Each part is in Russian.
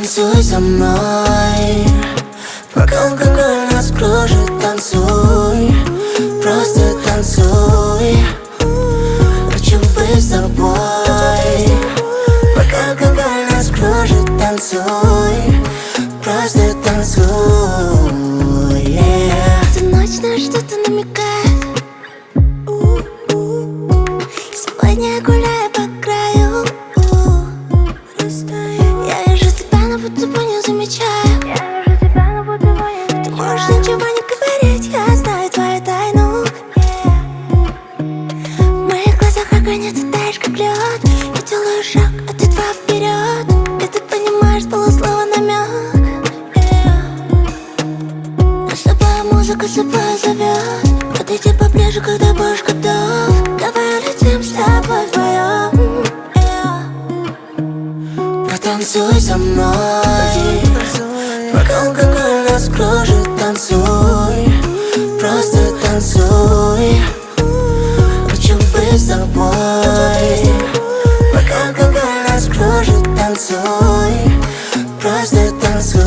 Потанцуй со мной, пока алкоголь нас кружит. Танцуй, просто танцуй. Хочу быть с тобой, пока алкоголь нас кружит. Танцуй, просто танцуй, yeah. Эта ночь на что-то намекает. Сегодня я гуляю по краю. Я вижу тебя, но будто бы не замечаю. Ты можешь ничего не говорить, я знаю твою тайну. В моих глазах огонь, ты таешь как лед. Я делаю шаг, а ты два вперед. И ты понимаешь полуслова намек. Нас с тобой музыка собой зовет. Подойди поближе, когда будешь готов. Давай улетим с тобой вдвоем. Потанцуй со мной, пока алкоголь нас кружит. Танцуй, просто танцуй. Хочу быть с тобой, пока алкоголь нас кружит. Танцуй, просто танцуй.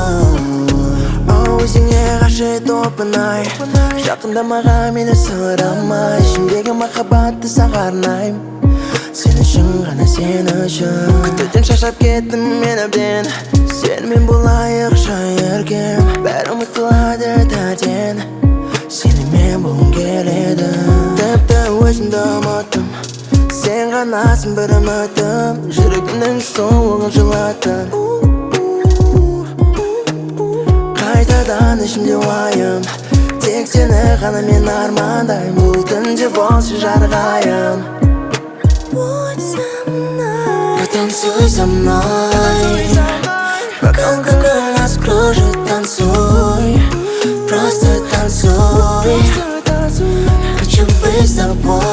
Өзіңе ғашық опынай, жақында маған мені сұрамай. Ішімдегі махаббатты саған арнайым, сен үшін ғана, сен үшін. Күтуден шаршап кеттім мен әбден, сенімен болайықшы еркем. Бәрі ұмытылады тәтен, сенімен болғым келеді. Тіпті өзімді ұмыттым, сен ғанасың бір үмітім. Жүрегімнің соғын жылаттың, қайтадан ішімде уайым. Тек сені ғана мен армандаймын, бұл түнде болшы жарғайым. Будь со мной. Потанцуй со мной, пока алкоголь нас кружит. Танцуй, просто танцуй. Хочу быть с тобой,